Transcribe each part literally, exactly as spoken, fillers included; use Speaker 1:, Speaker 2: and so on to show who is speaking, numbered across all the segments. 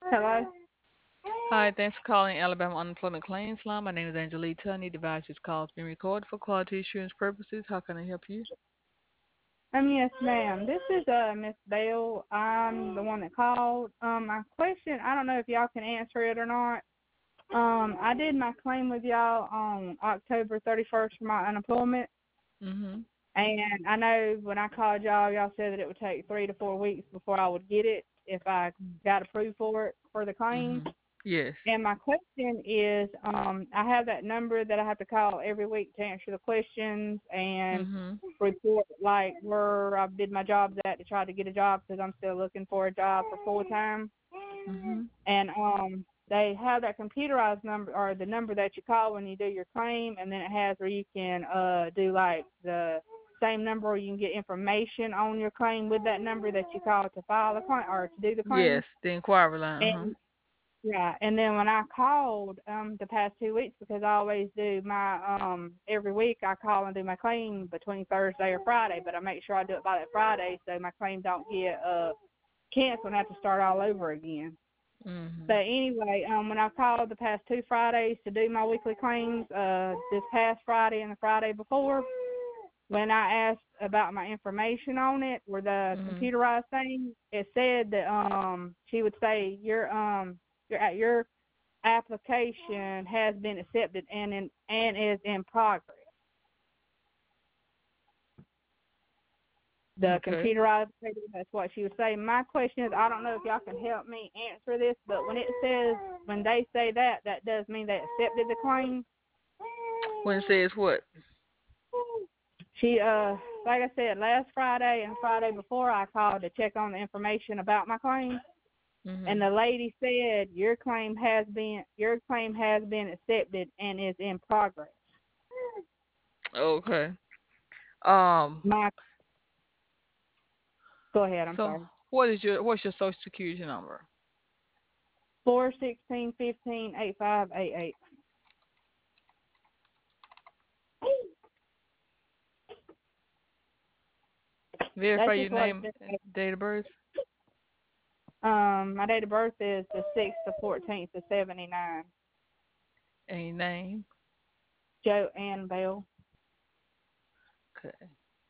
Speaker 1: Hello?
Speaker 2: Hi, thanks for calling Alabama Unemployment Claims Line. My name is Angelita. I need to advise this call is being recorded for quality assurance purposes. How can I help you?
Speaker 1: Um, yes, ma'am. This is uh Miss Bell. I'm the one that called. Um, my question, I don't know if y'all can answer it or not. Um, I did my claim with y'all on October thirty-first for my unemployment,
Speaker 2: Mhm.
Speaker 1: and I know when I called y'all, y'all said that it would take three to four weeks before I would get it if I got approved for it for the claim.
Speaker 2: Mhm. Yes.
Speaker 1: And my question is, um, I have that number that I have to call every week to answer the questions and
Speaker 2: Mhm.
Speaker 1: report like where I did my jobs at to try to get a job because I'm still looking for a job for full time.
Speaker 2: Mhm.
Speaker 1: And um, they have that computerized number or the number that you call when you do your claim, and then it has where you can uh do like the same number, or you can get information on your claim with that number that you call to file the claim or to do the claim.
Speaker 2: Yes. The inquiry line. Uh huh.
Speaker 1: And yeah, and then when I called um the past two weeks because I always do my um every week I call and do my claim between Thursday or Friday, but I make sure I do it by that Friday so my claim don't get uh canceled and have to start all over again. But
Speaker 2: Mhm.
Speaker 1: anyway, um when I called the past two Fridays to do my weekly claims, uh this past Friday and the Friday before, when I asked about my information on it, where the
Speaker 2: Mhm.
Speaker 1: computerized thing, it said that um she would say your um your your application has been accepted and in, and is in progress. The
Speaker 2: Okay.
Speaker 1: computerized thing, that's what she was saying. My question is, I don't know if y'all can help me answer this, but when it says when they say that, that does mean they accepted the claim.
Speaker 2: When it says what?
Speaker 1: She uh like I said, last Friday and Friday before I called to check on the information about my claim. And
Speaker 2: Mhm.
Speaker 1: the lady said your claim has been your claim has been accepted and is in progress.
Speaker 2: Okay. Um.
Speaker 1: My Go ahead, I'm
Speaker 2: So,
Speaker 1: sorry.
Speaker 2: what is your what's your social security number?
Speaker 1: Four sixteen fifteen eight five eight eight.
Speaker 2: Verify
Speaker 1: That's
Speaker 2: your
Speaker 1: just what it
Speaker 2: name, and
Speaker 1: says.
Speaker 2: date of birth.
Speaker 1: Um, my date of birth is the sixth to fourteenth of seventy nine.
Speaker 2: And your name.
Speaker 1: Joanne Bell.
Speaker 2: Okay.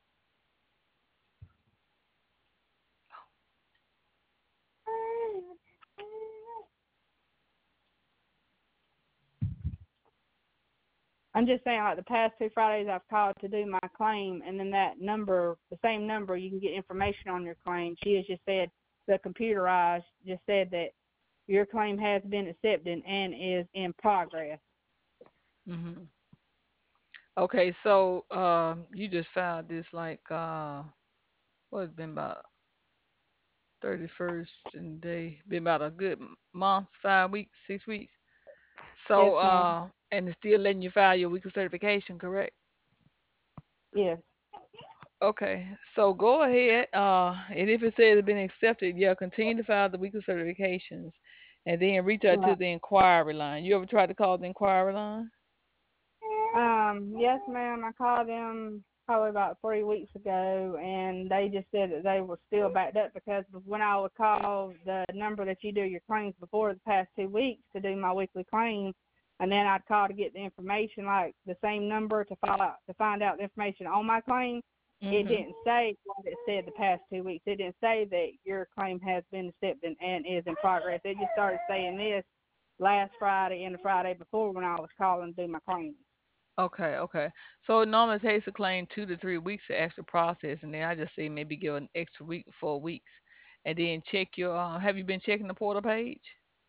Speaker 1: I'm just saying, like the past two Fridays, I've called to do my claim, and then that number, the same number, you can get information on your claim. She has just said the computerized just said that your claim has been accepted and is in progress.
Speaker 2: Mhm. Okay. So, um, you just filed this like uh, what it's been about thirty first and they been about a good m- month, five weeks, six weeks.
Speaker 1: Yes,
Speaker 2: So
Speaker 1: ma'am.
Speaker 2: uh, and it's still letting you file your weekly certification, correct?
Speaker 1: Yes.
Speaker 2: Okay. So go ahead. Uh, and if it says it's been accepted, yeah, continue to file the weekly certifications, and then reach out to
Speaker 1: Right.
Speaker 2: the inquiry line. You ever tried to call the inquiry line?
Speaker 1: Um, yes, ma'am. I called them probably about three weeks ago, and they just said that they were still backed up because when I would call the number that you do your claims before the past two weeks to do my weekly claim, and then I'd call to get the information, like the same number to file out to find out the information on my claim. It
Speaker 2: Mhm.
Speaker 1: didn't say what it said the past two weeks. It didn't say that your claim has been accepted and is in progress. It just started saying this last Friday and the Friday before when I was calling to do my claim.
Speaker 2: Okay, okay. So it normally takes a claim two to three weeks to actually process, and then I just say maybe give an extra week, four weeks, and then check your. Uh, have you been checking the portal page?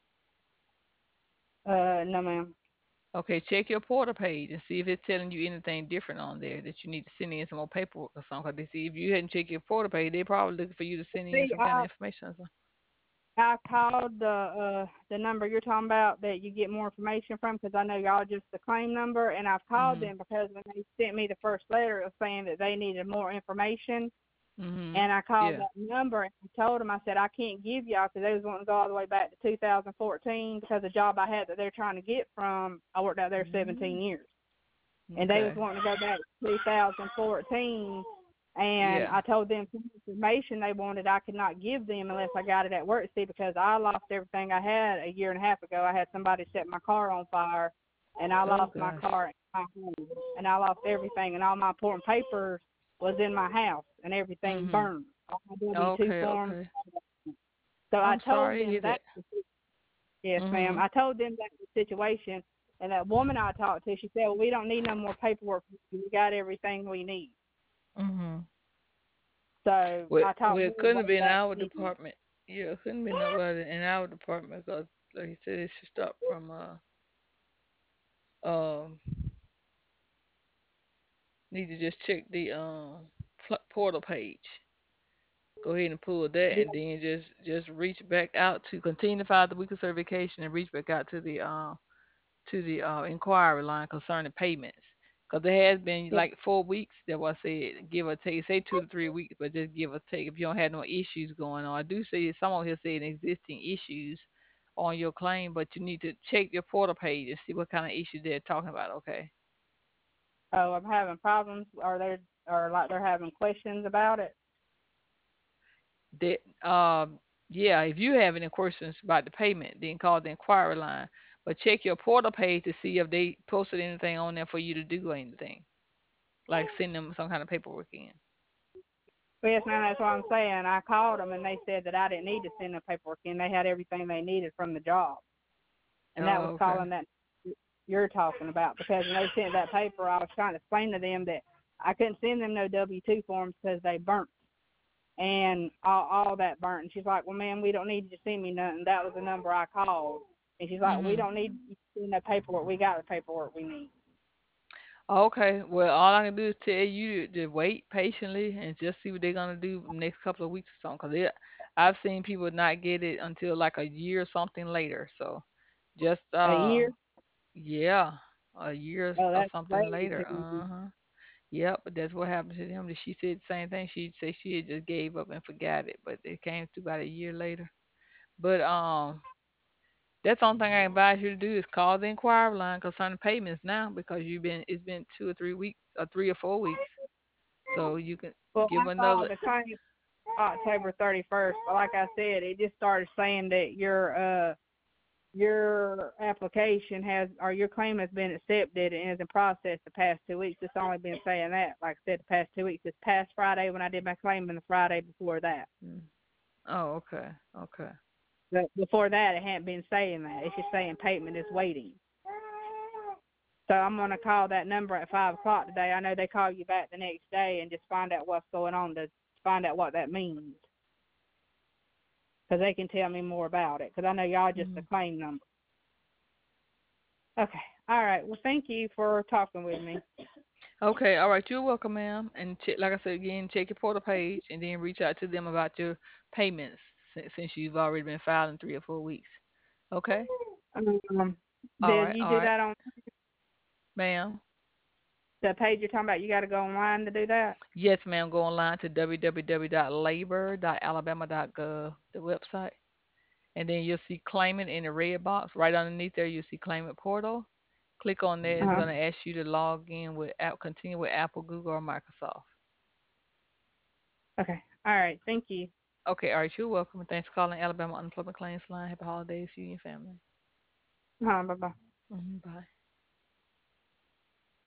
Speaker 1: Uh, no, ma'am.
Speaker 2: Okay, check your portal page and see if it's telling you anything different on there that you need to send in some more paperwork or something. 'Cause they see if you hadn't checked your portal page, they probably looking for you to send in
Speaker 1: See,
Speaker 2: some kind of
Speaker 1: I
Speaker 2: information or something.
Speaker 1: I called the uh the number you're talking about that you get more information from because I know y'all just the claim number, and I've called
Speaker 2: Mhm.
Speaker 1: them because when they sent me the first letter, it was saying that they needed more information,
Speaker 2: Mhm.
Speaker 1: and I called
Speaker 2: Yeah.
Speaker 1: that number and I told them I said I can't give y'all because they was wanting to go all the way back to two thousand fourteen because the job I had that they're trying to get from I worked out there
Speaker 2: Mhm.
Speaker 1: seventeen years, and they was
Speaker 2: Okay.
Speaker 1: wanting to go back to two thousand fourteen And
Speaker 2: Yeah.
Speaker 1: I told them some information they wanted I could not give them unless I got it at work. See, because I lost everything I had a year and a half ago. I had somebody set my car on fire, and I
Speaker 2: Oh
Speaker 1: lost my
Speaker 2: gosh.
Speaker 1: car, and my home, and I lost everything, and all my important papers was in my house, and everything
Speaker 2: Mhm.
Speaker 1: burned. All my W two
Speaker 2: Okay.
Speaker 1: forms.
Speaker 2: Okay.
Speaker 1: So I
Speaker 2: I'm
Speaker 1: told
Speaker 2: sorry to
Speaker 1: them
Speaker 2: hear
Speaker 1: that.
Speaker 2: that.
Speaker 1: Yes, ma'am.
Speaker 2: Mhm.
Speaker 1: I told them that the situation, and that woman I talked to, she said, "Well, we don't need no more paperwork. We got everything we need."
Speaker 2: Mhm.
Speaker 1: So
Speaker 2: Well,
Speaker 1: I
Speaker 2: well,
Speaker 1: talked
Speaker 2: it
Speaker 1: more
Speaker 2: couldn't have
Speaker 1: about
Speaker 2: been
Speaker 1: that.
Speaker 2: our department. Yeah, it couldn't be nobody in our department because, like you said, it should stop from uh um. Need to just check the um pl- portal page. Go ahead and pull that, and then just just reach back out to continue to file the weekly certification and reach back out to the uh to the uh inquiry line concerning payments. Because there has been
Speaker 1: Yeah.
Speaker 2: like four weeks. That was said, give or take. Say two to three weeks, but just give or take. If you don't have no issues going on, I do see someone here saying existing issues on your claim, but you need to check your portal page and see what kind of issues they're talking about. Okay.
Speaker 1: Oh, I'm having problems, or they're, or like they're having questions about it.
Speaker 2: That um yeah, if you have any questions about the payment, then call the inquiry line. But check your portal page to see if they posted anything on there for you to do or anything, like send them some kind of paperwork in.
Speaker 1: Well, yes, ma'am, that's what I'm saying. I called them, and they said that I didn't need to send the paperwork in. They had everything they needed from the job, and that
Speaker 2: Oh,
Speaker 1: was
Speaker 2: okay.
Speaker 1: calling that you're talking about. Because when they sent that paper, I was trying to explain to them that I couldn't send them no W two forms because they burnt, and all, all that burnt. And she's like, "Well, ma'am, we don't need you to send me nothing." That was the number I called, and she's like, "We
Speaker 2: Mhm.
Speaker 1: don't need you to send that paperwork. We got the paperwork we need."
Speaker 2: Okay. Well, all I can do is tell you to, to wait patiently and just see what they're gonna do next couple of weeks or something. Cause it, I've seen people not get it until like a year or something later. So just
Speaker 1: A
Speaker 2: uh
Speaker 1: year?
Speaker 2: yeah, a year or s-
Speaker 1: Oh,
Speaker 2: or
Speaker 1: that's
Speaker 2: something
Speaker 1: crazy
Speaker 2: later.
Speaker 1: to me.
Speaker 2: Uh-huh. Yep, but that's what happened to them. She said the same thing. She said she had just gave up and forgot it, but it came to about a year later. But um, that's the only thing I advise you to do is call the inquiry line concerning payments now because you've been it's been two or three weeks or three or four weeks, so you can
Speaker 1: Well,
Speaker 2: give
Speaker 1: I saw
Speaker 2: another.
Speaker 1: the claim October thirty-first, but like I said, it just started saying that your uh your application has, or your claim has been accepted and is in process the past two weeks. It's only been saying that, like I said, the past two weeks. This past Friday when I did my claim, and the Friday before that.
Speaker 2: Mm. Oh, okay, okay,
Speaker 1: But before that, it hadn't been saying that. It's just saying payment is waiting. So I'm gonna call that number at five o'clock today. I know they call you back the next day and just find out what's going on to find out what that means, because they can tell me more about it. Because I know y'all just a
Speaker 2: hmm
Speaker 1: claim number. Okay. All right. Well, thank you for talking with me.
Speaker 2: okay. All right, you're welcome, ma'am. And check, like I said again, check your portal page and then reach out to them about your payments since, since you've already been filing three or four weeks. Okay.
Speaker 1: Um,
Speaker 2: All
Speaker 1: did
Speaker 2: right.
Speaker 1: you
Speaker 2: All
Speaker 1: do
Speaker 2: right,
Speaker 1: that on
Speaker 2: ma'am.
Speaker 1: the page you're talking about? You got to go online to do that.
Speaker 2: Yes, ma'am. Go online to w w w dot labor dot alabama dot gov, the website, and then you'll see claimant in the red box. Right underneath there, you'll see claimant portal. Click on there. It's
Speaker 1: Uh-huh.
Speaker 2: going to ask you to log in with app, continue with Apple, Google, or Microsoft.
Speaker 1: Okay. All right. Thank you.
Speaker 2: Okay, all right. You're welcome. And thanks for calling Alabama Unemployment Claims Line. Happy holidays to you and your family.
Speaker 1: Uh, bye bye.
Speaker 2: hmm Bye.